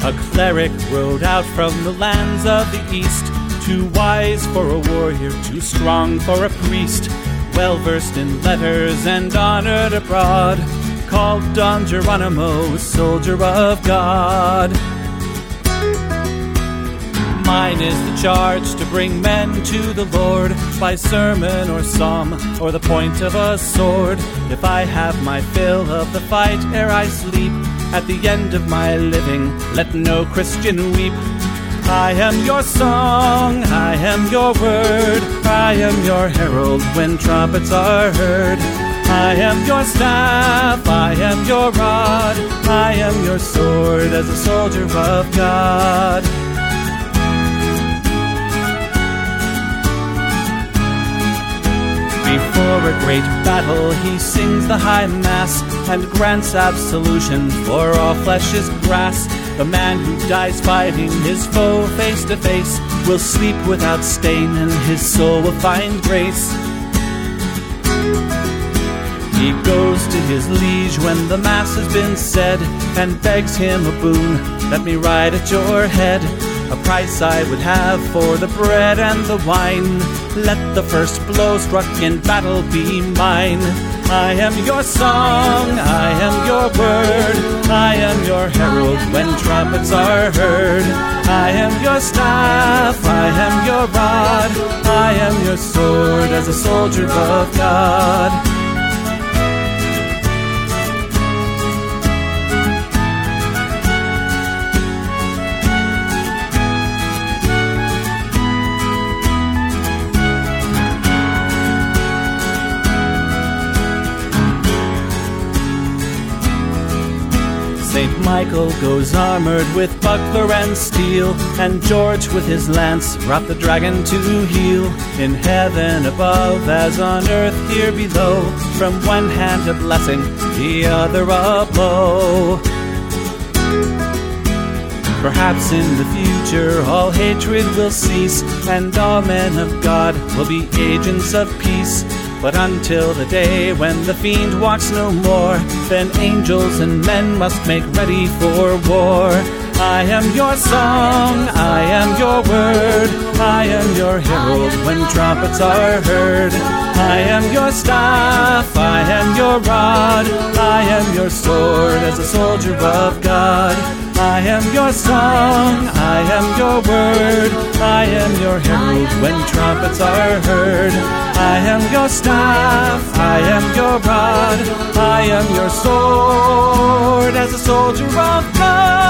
A cleric rode out from the lands of the east, too wise for a warrior, too strong for a priest, well-versed in letters and honored abroad, called Don Geronimo, soldier of God. Mine is the charge to bring men to the Lord, by sermon or psalm, or the point of a sword. If I have my fill of the fight ere I sleep, at the end of my living, let no Christian weep. I am your song, I am your word, I am your herald when trumpets are heard. I am your staff, I am your rod, I am your sword as a soldier of God. Before a great battle he sings the high mass, and grants absolution, for all flesh is grass. The man who dies fighting his foe face to face will sleep without stain, and his soul will find grace. He goes to his liege when the mass has been said, and begs him a boon, let me ride at your head. A price I would have for the bread and the wine, let the first blow struck in battle be mine. I am your song, I am your word, I am your herald when trumpets are heard. I am your staff, I am your rod, I am your sword as a soldier of God. St. Michael goes armored with buckler and steel, and George with his lance brought the dragon to heel. In heaven above as on earth here below, from one hand a blessing, the other a blow. Perhaps in the future all hatred will cease, and all men of God will be agents of peace. But until the day when the fiend walks no more, then angels and men must make ready for war. I am your song, I am your word, I am your herald when trumpets are heard. I am your staff, I am your rod, I am your sword as a soldier of God. I am your song, I am your word, I am your herald when trumpets are heard. I am your staff, I am your rod, I am your sword as a soldier of God.